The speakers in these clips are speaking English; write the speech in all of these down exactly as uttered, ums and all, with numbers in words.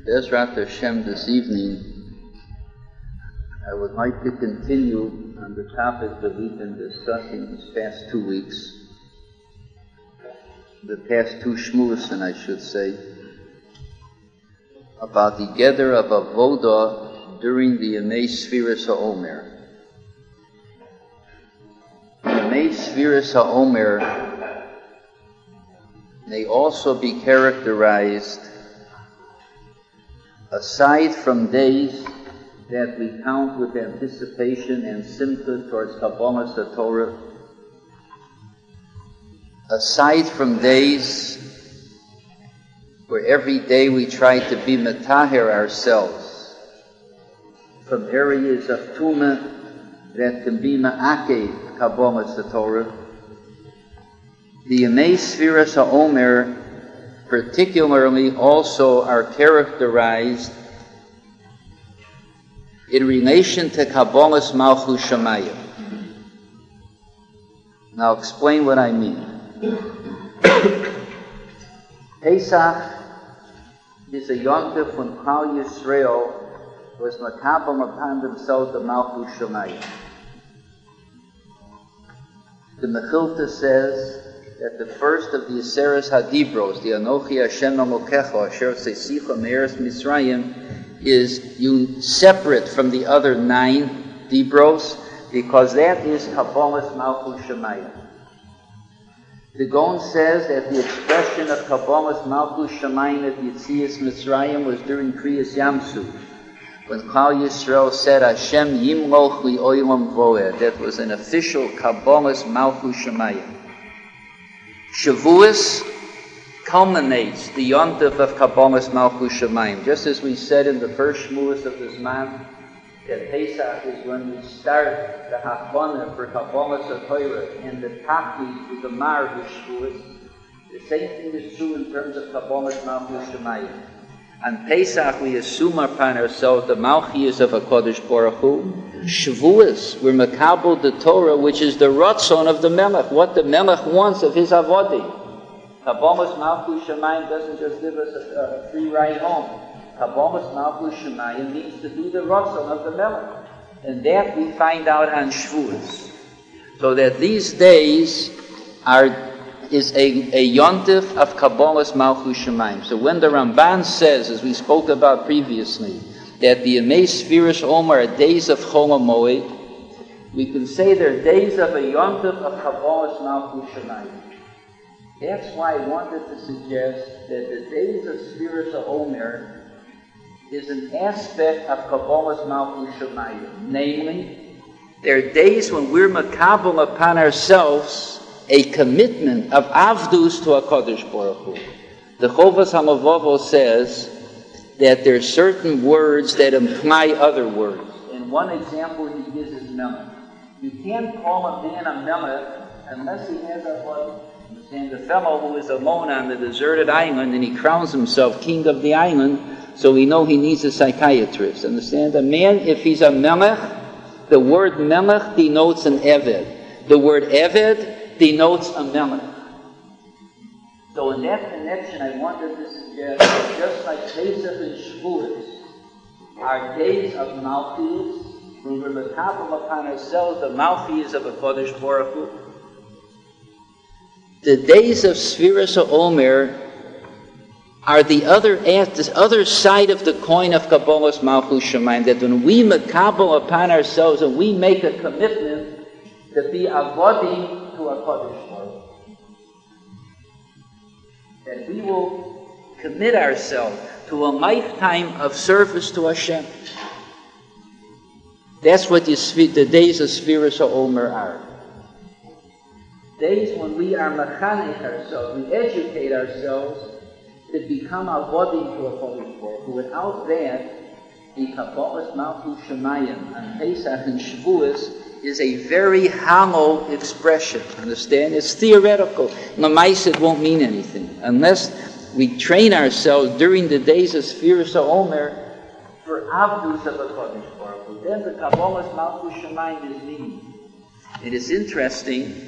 Bezrat Hashem, this evening, I would like to continue on the topic that we've been discussing these past two weeks, the past two shmuasin, I should say, about the gather of avodah during the Yemei Sfiras HaOmer. The Yemei Sfiras HaOmer may also be characterized, aside from days that we count with anticipation and simcha towards Kabbalas HaTorah, aside from days where every day we try to be metaher ourselves from areas of tumah that can be ma'akev Kabbalas HaTorah, the Yemei Sfiras HaOmer particularly also are characterized in relation to Kabbalas Malchus Shamayim. Now I'll explain what I mean. Pesach is a yontif when Klal Yisrael was makabel upon themselves the Malchus Shamayim. The Mechilta says that the first of the Aseres Hadibros, the Anochi Hashem Elokecha Asher Seisicha Me'eretz Mitzrayim, is un- separate from the other nine Dibros because that is Kabbalas Malchus Shamayim. The Gaon says that the expression of Kabbalas Malchus Shamayim at Yetzias Mitzrayim was during Kriyas Yamsuf, when Klal Yisrael said Hashem Yimloch Li Olam Voed. That was an official Kabbalas Malchus Shamayim. Shavuos culminates the yontif of Kabbalas Malchus Shamayim. Just as we said in the first shmuas of this month, that Pesach is when we start the Hachvana for Kabbalas HaTorah and the Tachlis, the Gemar of Shavuos. The same thing is true in terms of Kabbalas Malchus Shamayim. On Pesach we assume upon ourselves the Malchus of HaKadosh Baruch Hu. Shavuos, we're makabel the Torah, which is the ratzon of the Melech, what the Melech wants of his avodim. Kabbalas Malchus Shamayim doesn't just give us a, a free ride home. Kabbalas Malchus Shamayim means to do the ratzon of the Melech, and that we find out on Shavuos. So that these days are is a, a yontif of Kabbalas Malchus Shamayim. So when the Ramban says, as we spoke about previously, that the Yemei Sfiras HaOmer are days of Chol HaMoed, we can say they're days of a yontif of Kabbalas Malchus Shamayim. That's why I wanted to suggest that the days of Sfiras HaOmer is an aspect of Kabbalas Malchus Shamayim. Namely, they're days when we're makabel upon ourselves a commitment of avdus to HaKadosh Baruch Hu. The Chovas HaLevavos says that there are certain words that imply other words. And one example he gives is Melech. You can't call a man a Melech unless he has a what? And the fellow who is alone on the deserted island and he crowns himself king of the island, so we know he needs a psychiatrist. Understand? A man, if he's a Melech, the word Melech denotes an Eved. The word Eved denotes a Melech. So in that connection, I wanted to suggest that just like Pesach and Shavuos are days of Malchus, when we're makabel upon ourselves the Malchus of HaKadosh Baruch Hu, the days of Sfiras HaOmer are the other, the other side of the coin of Kabbalas Malchus Shamayim, that when we makabel upon ourselves and we make a commitment to be avodim to HaKadosh Baruch Hu, that we will commit ourselves to a lifetime of service to Hashem. That's what the, the days of Sfiras HaOmer are. Days when we are machanech ourselves, we educate ourselves to become avodim to HaKadosh Baruch Hu. Without that, the Kabbalas Malchus Shamayim on Pesach and Shavuos is a very hollow expression. Understand? It's theoretical. Lamais, it won't mean anything unless we train ourselves during the days of Sfiras HaOmer for avdus of HaKadosh Baruch Hu. Then the Kabbalas Malchus Shamayim is meaning. It is interesting,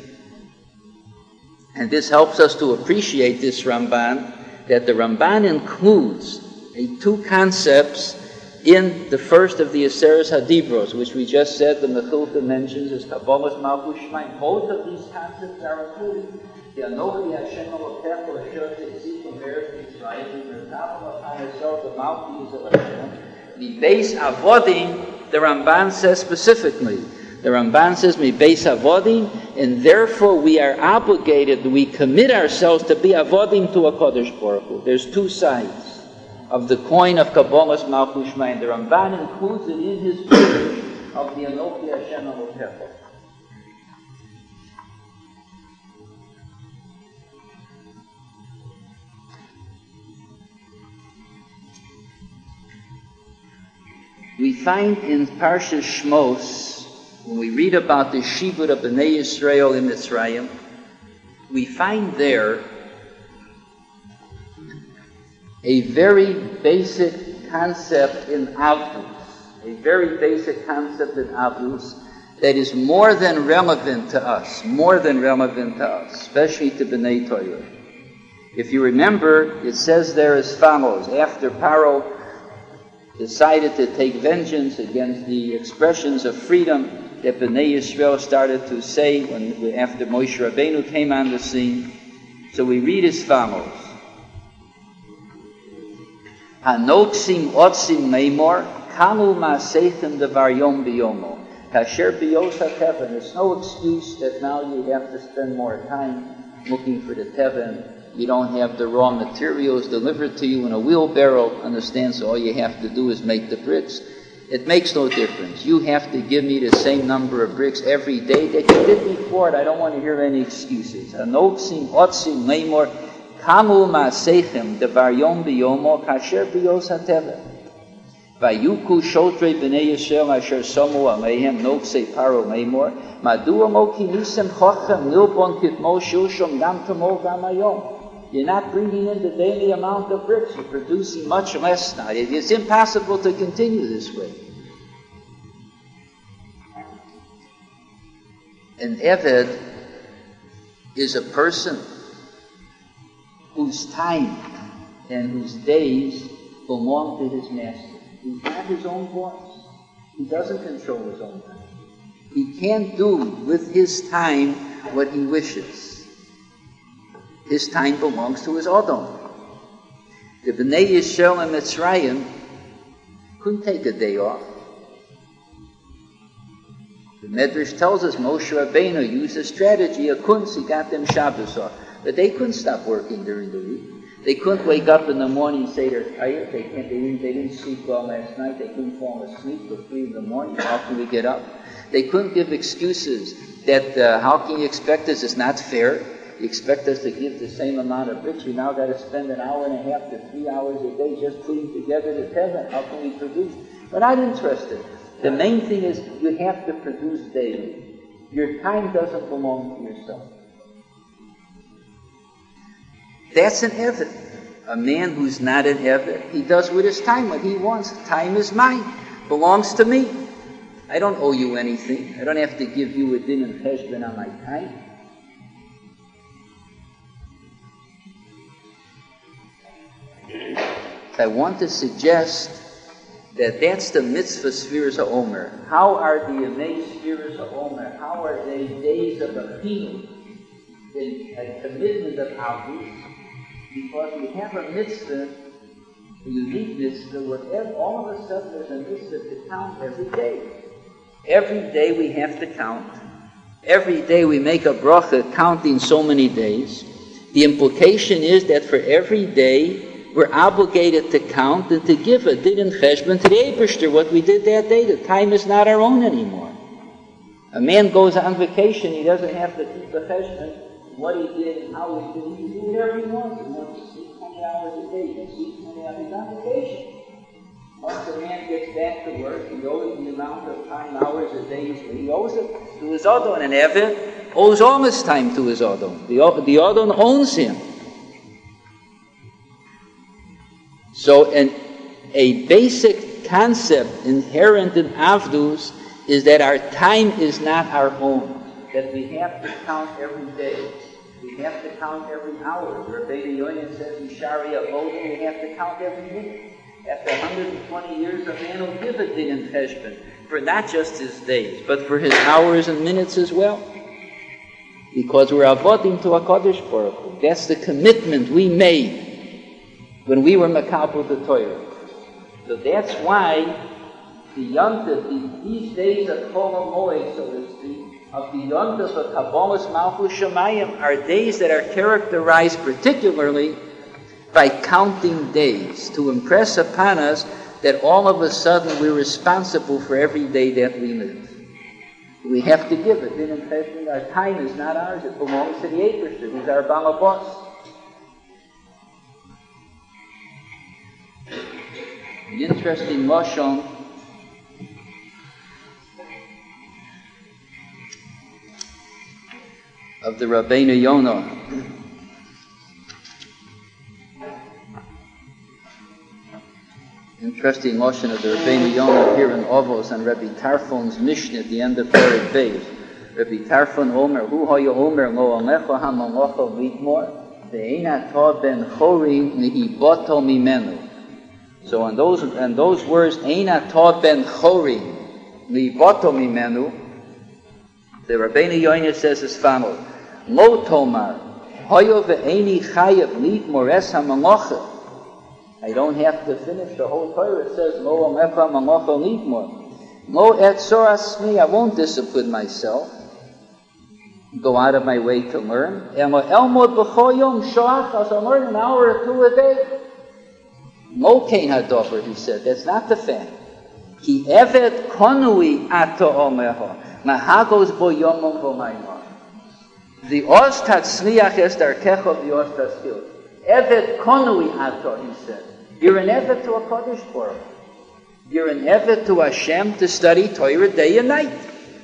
and this helps us to appreciate this Ramban, that the Ramban includes A two concepts in the first of the Aseres Hadibros, which we just said the Mechilta mentions as Kabbalas Malchus Shemaim. Both of these concepts are included. The Anochi Hashem Elokecha Asher Tzitzi from Eretz Yisrael, the Merkava HaNesel, the mouthpiece of Hashem. The base avodim, the Ramban says specifically. The Ramban says, "Mi base avodim," and therefore we are obligated, we commit ourselves to be avodim to a Kodesh Baruch Hu. There's two sides of the coin of Kabbalas Malchus Shemaim. The Ramban includes it in his page of the Anochi Hashem Elokecha. We find in Parshas Shmos, when we read about the Shibud of Bnei Yisrael in Mitzrayim, we find there a very basic concept in Avdus, a very basic concept in Avdus that is more than relevant to us, more than relevant to us, especially to Bnei Torah. If you remember, it says there as follows: after Paro decided to take vengeance against the expressions of freedom that Bnei Yisrael started to say when, after Moshe Rabbeinu came on the scene. So we read as follows: Hanoksim otsim meimor kanu ma'aseitim devar yom biyomo kasher biyos hateven. There's no excuse that now you have to spend more time looking for the teven. You don't have the raw materials delivered to you in a wheelbarrow, understand? So all you have to do is make the bricks. It makes no difference. You have to give me the same number of bricks every day that you did before it. I don't want to hear any excuses. Hanoksim otsim meimor kamu ma'asechem devar yom biyomo kasher biyos hateven. Vayuku shotrei b'nei Yisrael asher somu aleihem noksei paro meimor madua mo kinisem chochem nilbon kitmo shushom gam tamo gam ayom. You're not bringing in the daily amount of bricks. You're producing much less now. It's impossible to continue this way. An Eved is a person whose time and whose days belong to his master. He's not his own boss. He doesn't control his own time. He can't do with his time what he wishes. His time belongs to his Odom. The Bnei Yisrael and Mitzrayim couldn't take a day off. The Medrash tells us Moshe Rabbeinu used a strategy, a kunz, he got them Shabbos off. But they couldn't stop working during the week. They couldn't wake up in the morning and say they're tired. They can't. They didn't, they didn't sleep well last night. They couldn't fall asleep till three in the morning. How can we get up? They couldn't give excuses that uh, how can you expect us? It's not fair. You expect us to give the same amount of bricks. We now got to spend an hour and a half to three hours a day just putting together the teven. How can we produce? We're not interested. The main thing is you have to produce daily. Your time doesn't belong to yourself. That's an Eved. A man who's not an Eved, he does with his time what he wants. Time is mine. Belongs to me. I don't owe you anything. I don't have to give you a din and cheshbon on my time. I want to suggest that that's the mitzvah spheres of Omer. How are the Yemei spheres of Omer? How are they days of a in a commitment of Avos? Because we have a mitzvah, a unique mitzvah, whatever, all of a sudden there's a mitzvah to count every day. Every day we have to count. Every day we make a bracha counting so many days. The implication is that for every day we're obligated to count and to give a din and cheshbon to the Eibishter, what we did that day. The time is not our own anymore. A man goes on vacation, he doesn't have to keep the cheshbon, what he did and how he did. He can do whatever he wants. He wants to sleep twenty hours a day, he can sleep twenty hours on vacation. Once a man gets back to work, he owes the amount of time, hours a day, he owes it to his Odon. And Eved owes all his time to his Odon. The, the Odon owns him. So an, a basic concept inherent in Avdus is that our time is not our own, that we have to count every day. We have to count every hour. Rabbeinu Yonah says in Shari Avodim, we have to count every minute. After one hundred twenty years, a man will give a din in cheshbon for not just his days, but for his hours and minutes as well. Because we're avodim to HaKadosh Baruch Hu. That's the commitment we made when we were makabel the Torah. So that's why the Yontif, these days of Chol HaMoed, so to speak, of the Yontif of Kabbalas Malchus Shamayim, are days that are characterized particularly by counting days, to impress upon us that all of a sudden we're responsible for every day that we live. We have to give it. Din and cheshbon, our time is not ours, it belongs to the Eibishter. He's our balabos. The interesting lashon of the Rabbeinu Yonah. Interesting lashon of the Rabbeinu Yonah here in Ovos and Rabbi Tarfon's Mishnah at the end of Perek Beis. Rabbi Tarfon Omer, Hu haya Omer lo alecha hamalacha litmor ve'ena ta ben chori nihibato mimenu. So on those and those words, Eina ta ben chori nihibato mimenu, the Rabbeinu Yonah says as follows: Lo tomar haya ve'eni chayav litmor es hamalacha. I don't have to finish the whole Torah. It says, Lo amecha malacha litmor. Lo etzor asmi, I won't discipline myself, go out of my way to learn. Elo elmod b'chol yom shoach, I'll learn an hour or two a day. Lo kein hadover, he said, that's not the fact. Ki evet konui ato omecha, mahagos bo yomom v'mayma. The os tatzliach es darkecha the os tatzil. Evet konui ato, he said. You're an evet to a Kodesh Baruch. You're an evet to Hashem to study Torah day and night.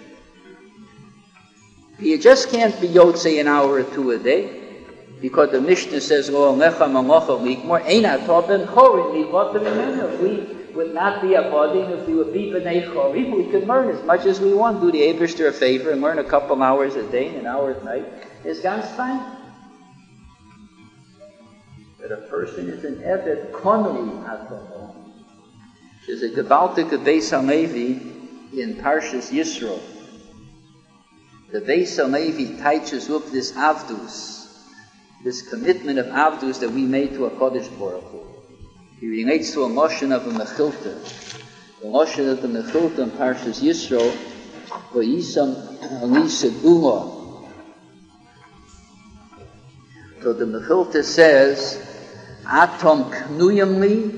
You just can't be yotzei an hour or two a day, because the Mishnah says, "Lo alecha malacha likmor eina ta ben chorin nivata mimenu." If we would not be avodim, if we would be b'nei chorim, we could learn as much as we want. Do the Eibishter a favor and learn a couple hours a day and an hour at night. It's ganz fine. That a person is an evet konui ato. There's a Gebaltik of Beis HaLevi in Parshas Yisro. The Beis HaLevi teaches up this avdus, this commitment of avdus that we made to a Kodesh Baruch Hu. He relates to a lashon of a mechilta. The lashon of the mechilta in Parshas Yisro, v'yisam alisa ula. So the mechilta says, Atom knuyam li,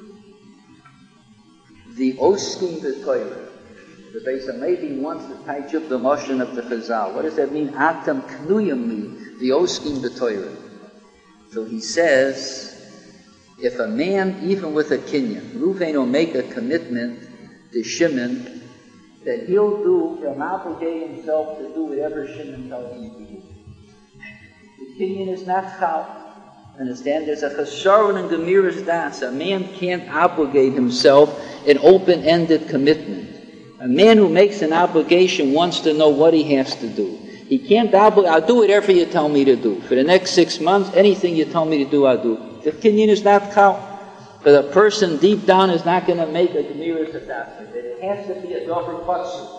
the oskim b'toyra. The Beis HaLevi wants to touch up the lashon of the Chazal. What does that mean? Atom knuyam li, the oskim b'toyra. So he says, if a man, even with a kinyan, Reuven will make a commitment to Shimon, that he'll do, he'll obligate himself to do whatever Shimon tells him to do. The kinyan is not chal. Understand? There's a chasharon and gemiras das. A man can't obligate himself an open-ended commitment. A man who makes an obligation wants to know what he has to do. He can't obligate, I'll do whatever you tell me to do. For the next six months, anything you tell me to do, I'll do. The kinyan is not chal. But a person deep down is not going to make a gemiras das. It has to be a dover patsu.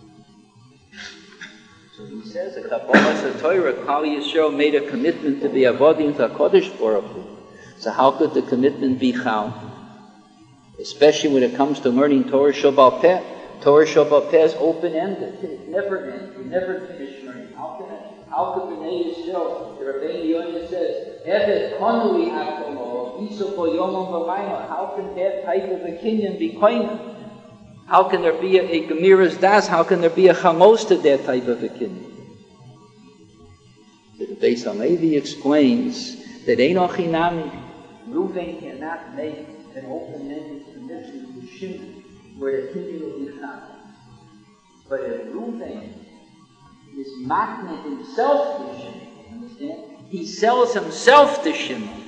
So he says, a Kabbalas Torah, Kal Yisrael made a commitment to be avodim to HaKadosh Baruch Hu. So how could the commitment be chal? Especially when it comes to learning Torah Sheba'al Peh. Torah Sheba'al Peh is open-ended. It never ends. You never finish learning. How can it? How could B'nai Yisrael? The Rabbeinu Yonah says, Evet konui akomo, iso bo yomom v'mayma. How can that type of a kinyan be koina? How can there be a, a gemiras das? How can there be a chamos to that type of a kinyan? So the Beis HaLevi explains that Eino Chinami, Reuven cannot make an open-ended commitment to Shimon where the kinyan will be chal. But if Reuven is makna himself to Shimon, understand? He sells himself to Shimon.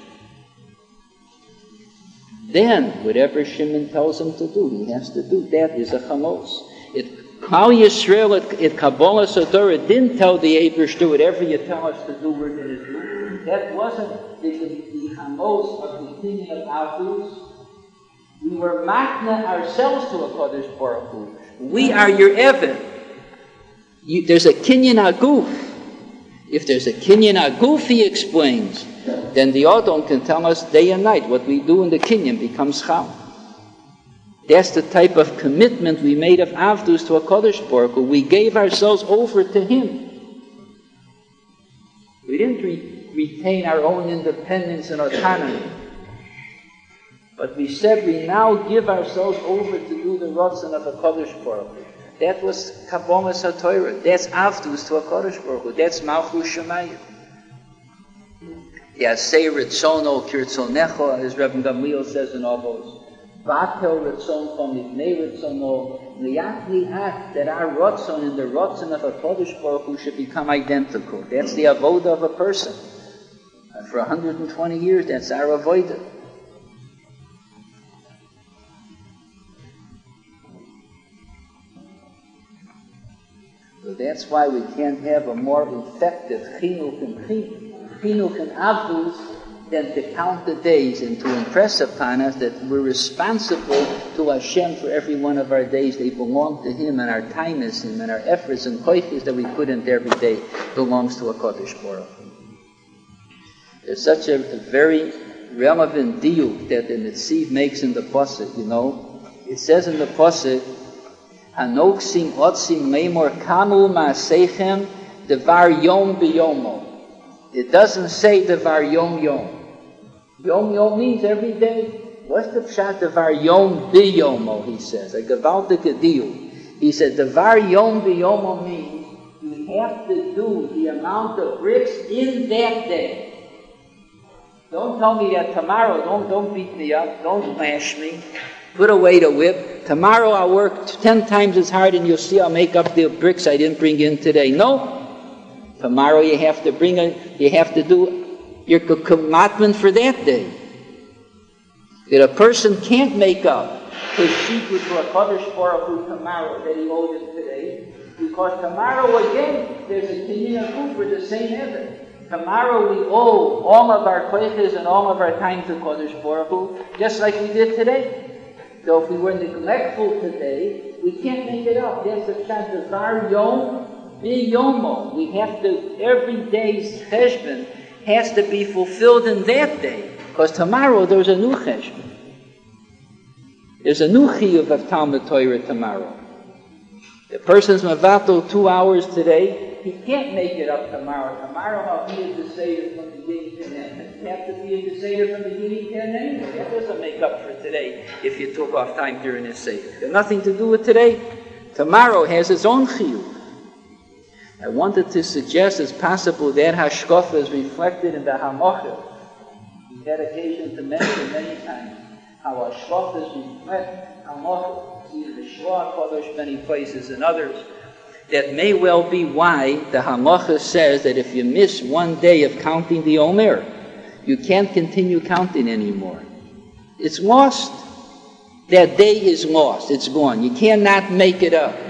Then, whatever Shimon tells him to do, he has to do. That is a chamos. It Klal Yisrael at, at Kabbalah Torah didn't tell the Eibishter whatever you tell us to do, we're going to do. That wasn't the, the Hamos of the opinion of Avos. We were makna ourselves to a Kodesh Baruch Hu. We are your Evan. You, there's a Kinyan Aguf. If there's a Kinyan Aguf, he explains, then the Adon can tell us day and night. What we do in the Kinyan becomes Chal. That's the type of commitment we made of Avdus to a Kodesh Baruch Hu. We gave ourselves over to him. We didn't re- retain our own independence and autonomy. But we said we now give ourselves over to do the Ratzon of a Kodesh Baruch Hu. That was Kabbalah HaTorah. That's Avdus to a Kodesh Baruch Hu. That's Malchus Shemayim. Yaseh Ritzono Kirtzonecho, as Rebbe Gamliel says in all those. Batel Ritzon from Mipnei Ritzono. Liat act that our Ratzon and the Ratzon of a Kodesh Baruch Hu should become identical. That's the avodah of a person. And for one hundred twenty years, that's our avodah. So that's why we can't have a more effective chinuch and chinuch and avdus than to count the days and to impress upon us that we're responsible to Hashem for every one of our days. They belong to Him, and our time is Him, and our efforts and koiches that we put into every day belongs to a Kodesh Baruch Hu. There's such a, a very relevant diuk that the Netziv makes in the Pasuk, you know. It says in the Pasuk, Hanoksim otzim meimor kanu ma'asechem devar yom biyomo. It doesn't say devar yom yom. Yom yom means every day. What's the pshat devar yom biyomo, he says. A gewaltige diuk. He said devar yom biyomo means you have to do the amount of bricks in that day. Don't tell me that tomorrow, don't, don't beat me up, don't lash me. Put away the whip. Tomorrow I'll work ten times as hard and you'll see I'll make up the bricks I didn't bring in today. No. Tomorrow you have to bring a, you have to do your commitment for that day. That a person can't make up his secret to a Kodesh Baruch Hu tomorrow that he owes it today. Because tomorrow again, there's a Kinyan Aguf for the same heaven. Tomorrow we owe all of our koiches and all of our time to Kodesh Baruch Hu, just like we did today. So if we were neglectful today, we can't make it up. That's the chant of Var Yom Bi Yomo. We have to, every day's cheshbon has to be fulfilled in that day. Because tomorrow there's a new cheshbon. There's a new chiyuv of Talmud Torah tomorrow. The person's mavato two hours today, he can't make it up tomorrow. Tomorrow I'll be in the Seder from the beginning to the end. You have to be in the Seder from the beginning to the end anyway. That doesn't make up for today if you took off time during the Seder. It has nothing to do with today. Tomorrow has its own chiyuv. I wanted to suggest it's possible that hashkafa is reflected in the Hamochel. We've had occasion to mention many times how hashkafas reflect Hamochel. See in the Shloah Kodesh many places and others. That may well be why the Halacha says that if you miss one day of counting the Omer, you can't continue counting anymore. It's lost. That day is lost. It's gone. You cannot make it up.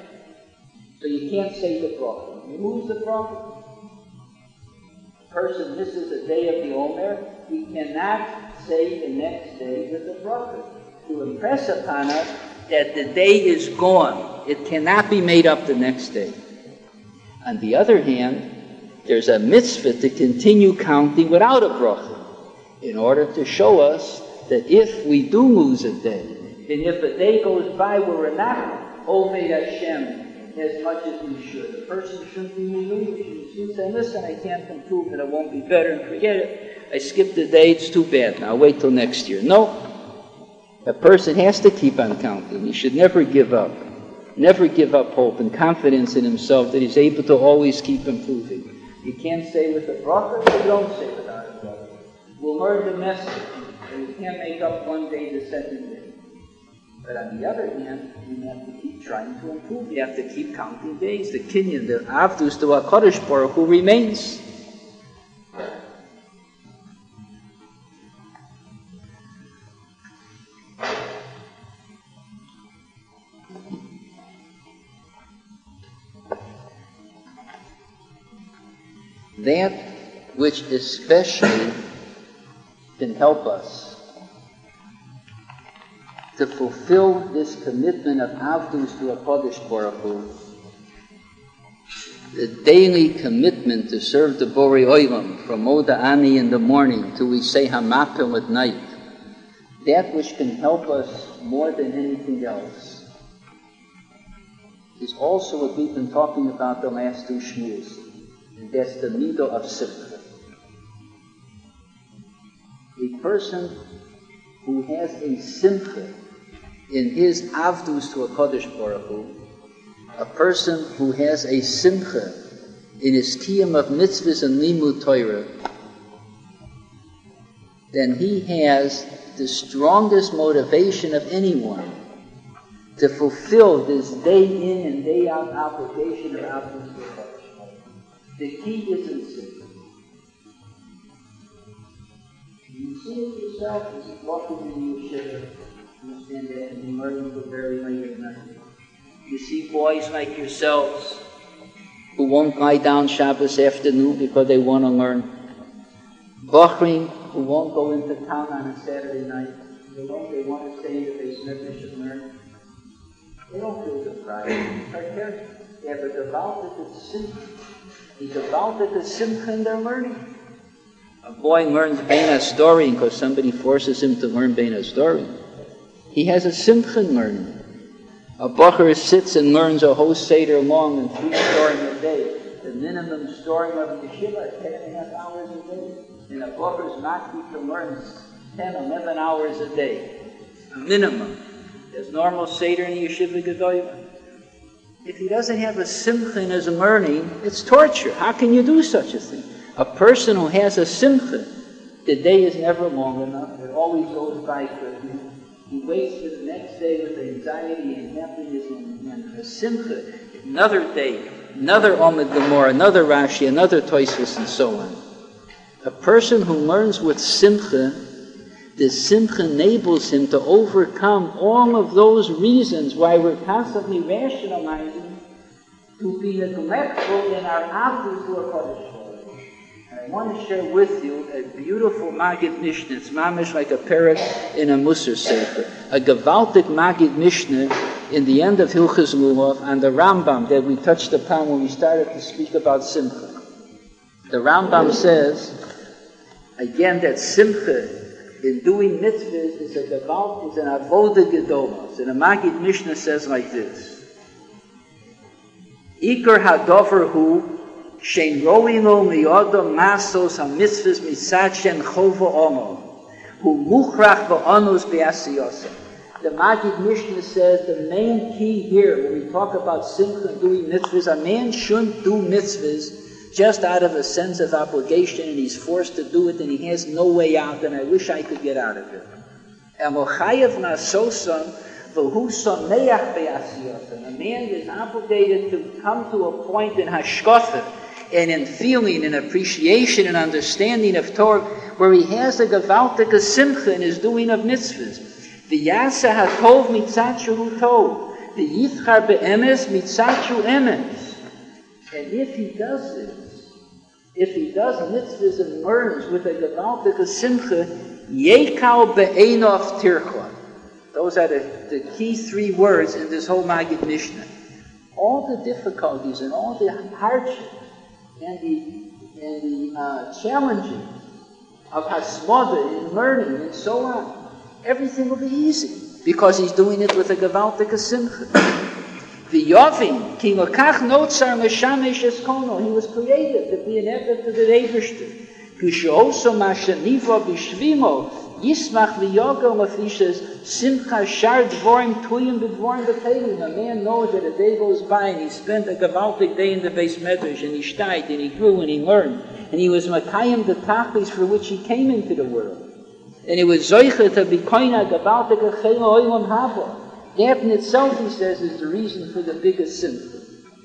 So you can't say the bracha. You lose the bracha. A person misses a day of the Omer, he cannot say the next day with the bracha. To impress upon us that the day is gone. It cannot be made up the next day. On the other hand, there's a mitzvah to continue counting without a bracha in order to show us that if we do lose a day, and if a day goes by where we're not Oved Hashem as much as we should, the person shouldn't be moving. She should say, listen, I can't improve and it won't be better, and forget it. I skipped a day, it's too bad now, I'll wait till next year. No. A person has to keep on counting. He should never give up. Never give up hope and confidence in himself that he's able to always keep improving. You can't say with a bracha, you don't say without a bracha. We'll learn the message, and we can't make up one day the second day. But on the other hand, we have to keep trying to improve. We have to keep counting days. The Kinyan, the Avdus, the HaKadosh Baruch Hu remains. that which especially can help us to fulfill this commitment of Avdus to a Kodesh Baruch Hu, the daily commitment to serve the Borei Olam from Moda Ani in the morning till we say Hamapil at night, that which can help us more than anything else is also what we've been talking about the last two Shmuels, and that's the midah of Simcha. A person who has a Simcha in his Avdus to a Kodesh Baruch Hu, a person who has a Simcha in his Kiyam of Mitzvahs and Limud Torah, then he has the strongest motivation of anyone to fulfill this day in and day out obligation of Avdus to a Kodesh Baruch Hu. The key isn't Simcha. You see it yourself as you walk into the yeshiva, understand that, and you learn until very late at night. You see boys like yourselves who won't lie down Shabbos afternoon because they want to learn. Bochrim who won't go into town on a Saturday night. They don't. They want to stay in the basement. They should learn. They don't feel deprived. They have a devout simcha. He's devout to simcha in their learning. A boy learns Bein HaStorim because somebody forces him to learn Bein HaStorim. He has a simcha in learning. A bacher sits and learns a whole Seder long and three storim a day. The minimum storim of the yeshiva is ten and a half hours a day. And a bacher's makti to learn ten, eleven hours a day. A minimum. There's normal Seder in the yeshiva gedolim. If he doesn't have a simcha in his learning, it's torture. How can you do such a thing? A person who has a simcha, the day is never long enough. It always goes by quickly. He waits for the next day with anxiety and happiness and, and a simcha. Another day, another Omid Gemara, another Rashi, another Tosfos, and so on. A person who learns with simcha, the simcha enables him to overcome all of those reasons why we're constantly rationalizing to be neglectful in our Avdus to a Kodesh. I want to share with you a beautiful Magid Mishnah. It's mamish like a parak in a Musar Sefer. A gewaltig Magid Mishnah in the end of Hilchos Lulav and the Rambam that we touched upon when we started to speak about Simcha. The Rambam says, again, that Simcha in doing mitzvahs is a gewalt, is an avoda gedolos. And the Magid Mishnah says like this: Iker hadover hu Shein roino miyodom masos ha-mitzvahs mitzad chova omo hu muchrach v'onus be'asiyosah. The Magid Mishnah says the main key here when we talk about simcha doing mitzvahs, a man shouldn't do mitzvahs just out of a sense of obligation and he's forced to do it and he has no way out and I wish I could get out of it. Emochayev nasosam v'hu sameach be'asiyosah. A man is obligated to come to a point in hashkafa and in feeling and appreciation and understanding of Torah, where he has a gewaltige simcha in his doing of mitzvahs. V'yasa hatov mitzad shehu tov, v'yithchar be'emes mitzad shehu emes. And if he does this, if he does mitzvahs and learns with a gewaltige simcha, yekal be'enov tircha. Those are the, the key three words in this whole Magid Mishnah. All the difficulties and all the hardships and the, and the uh, challenging of hasmada in learning and so on, everything will be easy because he's doing it with a gewaltige simcha. V'yovin ki lokach notzar meshamesh eskono. He was created to be an effort to the Eibishter. Kushoso mashaniva b'shvimo yismach v'yogel mafishes simcha shar dvorim tuyim b'dvorim b'teilim. A man knows that a day goes by and he spent a gewaltig day in the Beis Medrash and he shtayt and he grew and he learned and he was makayim the tachlis for which he came into the world. And it was zoicha to be koina gewaltig a chelo oilam haba. That in itself, he says, is the reason for the biggest simcha.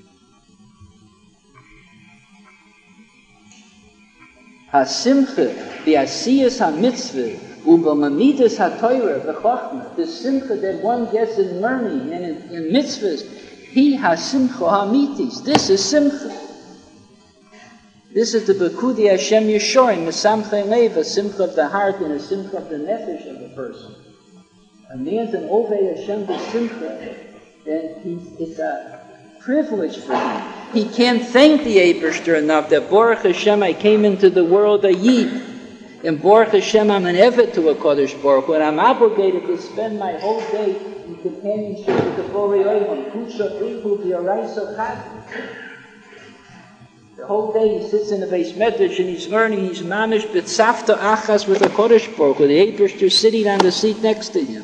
Ha-simcha, the asiyas ha-mitzvah, u'b'mamidas ha-toyrah, the chachma, the simcha that one gets in learning and in, in mitzvahs, he ha-simcha ha-mitis. This is simcha. This is the Bekudi Hashem Yeshorim, the Samchei Lev, a simcha of the heart and a simcha of the nefesh of the person. A man's an Ovei Hashem B'Simcha, then he's, it's a privilege for him. He can't thank the Eibishter enough that Baruch Hashem, I came into the world a Yid. And Baruch Hashem, I'm an Evet to a Kodesh Baruch Hu, and I'm obligated to spend my whole day in companionship with the Borei Olam. Kusha Brichu V'Yaraiso Chad. The whole day he sits in the base medrash and he's learning, he's mamish b'tzafta achas with a Kodesh Baruch Hu, the Eibishter sitting on the seat next to him.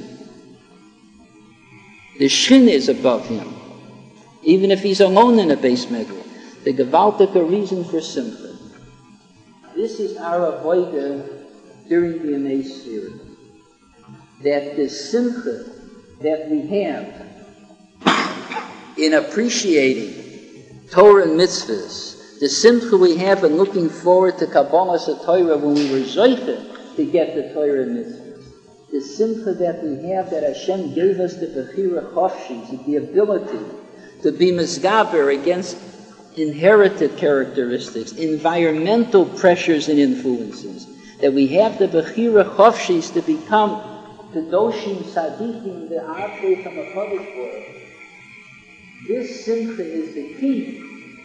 The Shin is above him. Even if he's alone in a base medrash. The Gevaltika reason for Simcha. This is our avodah during the Yemei Sfira. That the Simcha that we have in appreciating Torah and mitzvahs, the simcha we have in looking forward to Kabbalas HaTorah when we were zoiche to get the Torah and mitzvahs. The simcha that we have that Hashem gave us the Bechira Chofshis, the ability to be misgaber against inherited characteristics, environmental pressures and influences. That we have the Bechira Chofshis to become Kedoshim Sadiqim, the Atrei from a Kodesh Baruch. This simcha is the key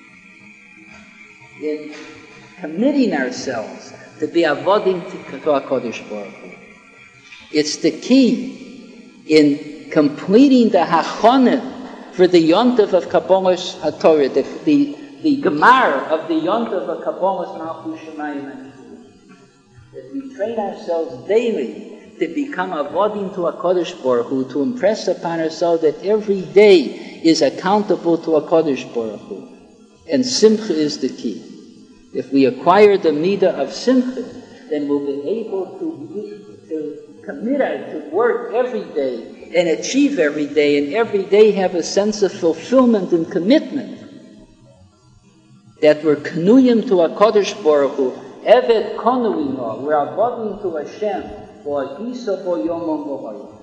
in committing ourselves to be avodim to HaKadosh Baruch Hu. It's the key in completing the hachonah for the yontif of Kabbalas HaTorah, the, the, the gemar of the yontif of Kabbalas Malchus Shemayim. That we train ourselves daily to become avodim to HaKadosh Baruch Hu, to impress upon ourselves that every day is accountable to HaKadosh Baruch Hu. And simcha is the key. If we acquire the midah of simcha, then we'll be able to, to commit our, to work every day and achieve every day, and every day have a sense of fulfillment and commitment. That we're knuyim to HaKadosh Baruch Hu, evet konuima, we're avodim to Hashem, v'agisa bo yomam v'hoyim.